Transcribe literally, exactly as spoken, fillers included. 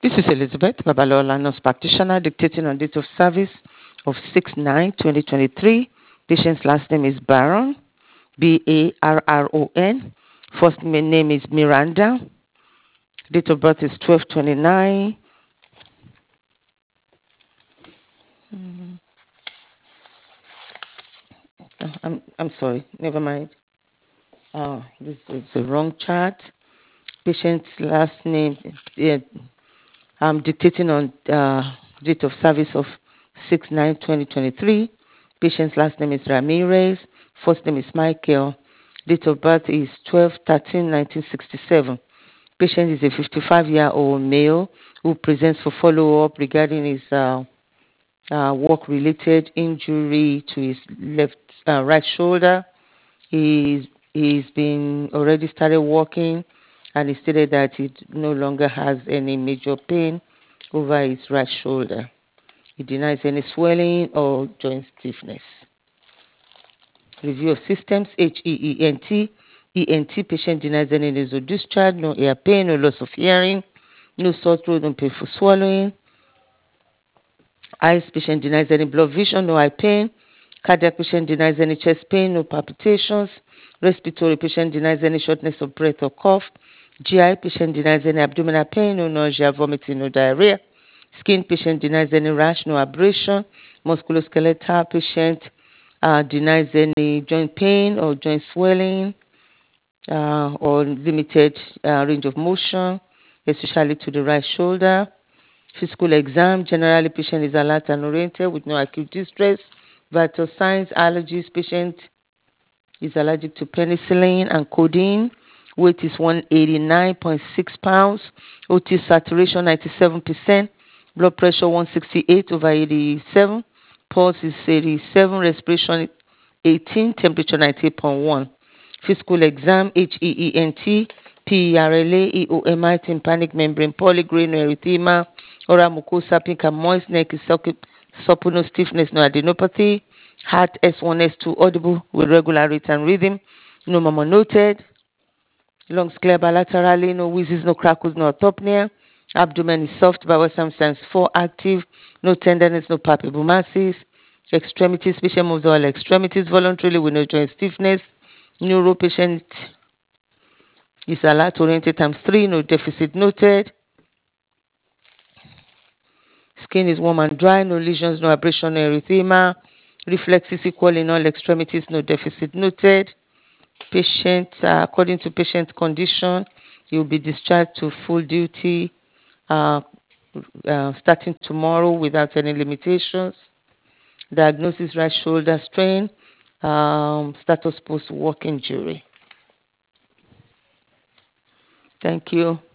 This is Elizabeth Babalola, nurse practitioner, dictating on date of service of six nine twenty twenty-three. Patient's last name is Baron, B A R R O N. First name is Miranda. Date of birth is twelve twenty-nine. Mm, I'm I'm sorry. Never mind. Oh, this is the wrong chart. Patient's last name. Yeah, I'm dictating on uh, date of service of six nine twenty twenty-three. Patient's last name is Ramirez. First name is Michael. Date of birth is twelve thirteen nineteen sixty-seven. Patient is a fifty-five-year-old male who presents for follow-up regarding his uh, uh, work-related injury to his left uh, right shoulder. He's he's been already started walking, and he stated that he no longer has any major pain over his right shoulder. He denies any swelling or joint stiffness. Review of symptoms: H E E N T. E N T patient denies any nasal discharge, no ear pain, no loss of hearing, no sore throat, no painful swallowing. Eyes patient denies any blood vision, no eye pain. Cardiac patient denies any chest pain, no palpitations. Respiratory patient denies any shortness of breath or cough. G I patient denies any abdominal pain, no nausea, vomiting, no diarrhea. Skin patient denies any rash, no abrasion. Musculoskeletal patient uh, denies any joint pain or joint swelling uh, or limited uh, range of motion, especially to the right shoulder. Physical exam: generally patient is alert and oriented with no acute distress. Vital signs: allergies. Patient is allergic to penicillin and codeine. Weight is one hundred eighty-nine point six pounds. O T saturation ninety-seven percent. Blood pressure one sixty-eight over eighty-seven. Pulse is eighty-seven. Respiration eighteen. Temperature ninety-eight point one. Physical exam: H E E N T, P E R L A, E O M I, tympanic membrane polygrade, no erythema, oral mucosa pink and moist, neck is supple, no stiffness, no adenopathy. Heart S one, S two, audible with regular rate and rhythm, no murmur noted. Lungs clear bilaterally, no wheezes, no crackles, no autopnea. Abdomen is soft, bowel signs four active, no tenderness, no palpable masses. Extremities: patient moves all extremities voluntarily with no joint stiffness. Neuro patient is alert oriented times three, no deficit noted. Skin is warm and dry, no lesions, no abrasion, no erythema. Reflexes equal in all extremities, no deficit noted. Patient, uh, according to patient condition, he will be discharged to full duty uh, uh, starting tomorrow without any limitations. Diagnosis: right shoulder strain. Um, status: post work injury. Thank you.